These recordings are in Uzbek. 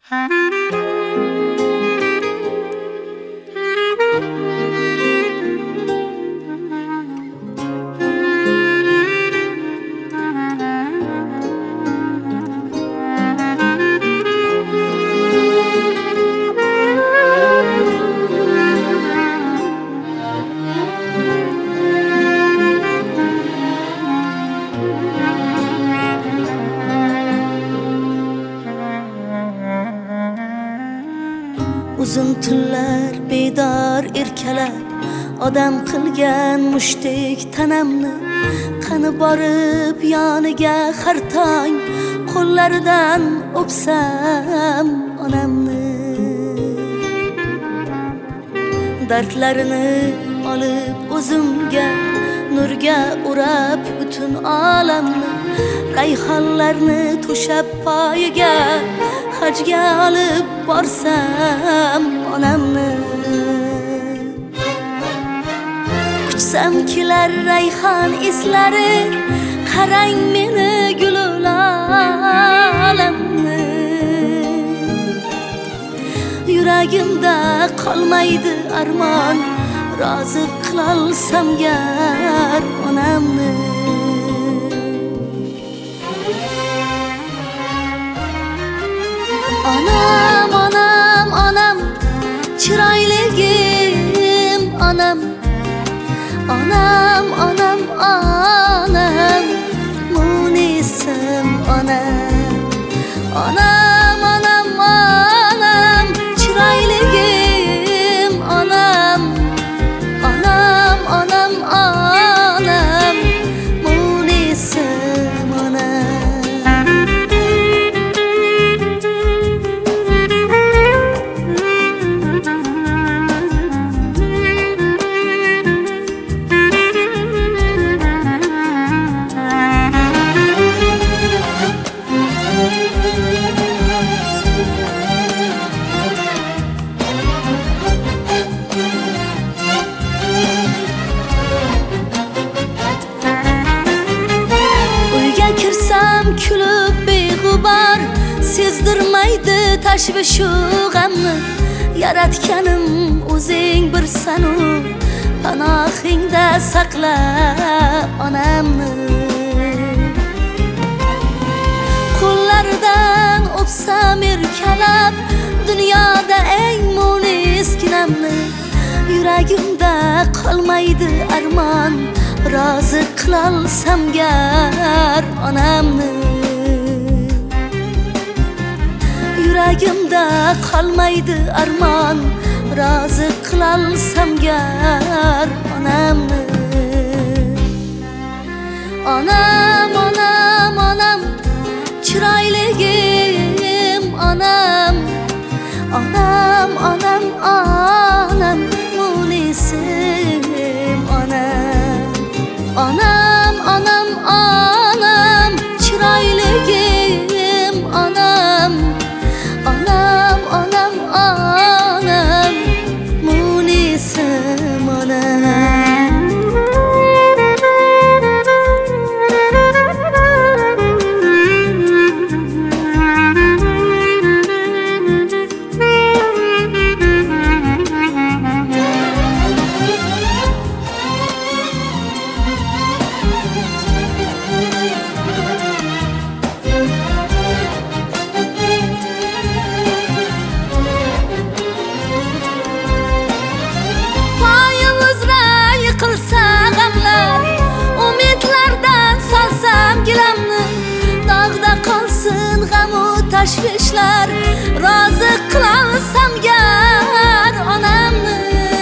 Uzun tunlar bedor erkalab odam qilgan mushtdek tanamni, qani borib yoniga har tong qo'llaridan o'psam onamni. Dardlarini olib o'zimga nurga o'rab butun olamni, rayhonlarni to'shab poyiga hajga olib borsam onamni. Kuchsam kelar rayhon eslari, qarang meni gulul olamni. Yuragimda qolmaydi armon, rozi qilolsam gar onamni. Onam, onam, onam, chiroyligim onam. Onam, onam, onam, munisim onam. Onam, onam, onam, chiroyligim onam. Onam, onam, onam, munisim onam. Kulib beg'ubor sezdirmaydi tashvishu g'amni. Yaratganim o'zing birsanu, panohingda saqla onamni. Qo'llaridan o'psam erkalab dunyoda eng munis kinamni. Yuragimda qolmaydi armon, rozi qilolsam gar onamni. Yuragimda qolmaydi armon, rozi qilolsam gar onamni. Onam, onam, onam, chiroyligim onam. Onam, onam, onam, munisim onam. Onam, onam, onam, chiroyligim onam. Onam, onam, onam, munisim onam. Tashvishlar rozi qilolsam gar onamni.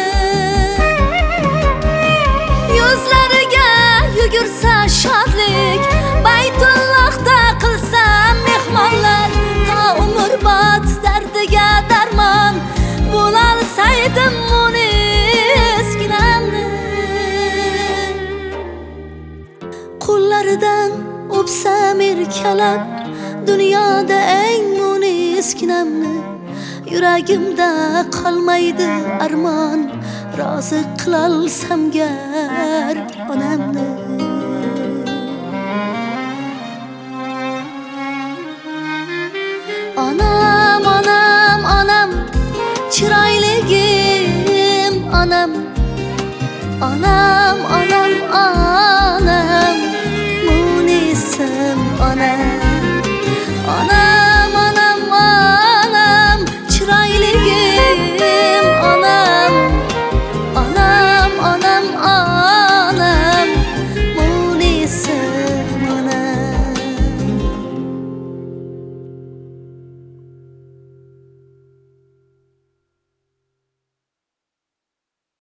Yuzlariga yugursa shodlik, Baytullohda qilsam mehmonlar. To umrbod dardiga darmon bo'lolsaydim munis kinamni. Qo'llaridan o'psam erkalab dunyoda eng munis kinamni. Yuragimda qolmaydi armon, rozi qilolsam gar onamni. Onam, onam, Anam, anam,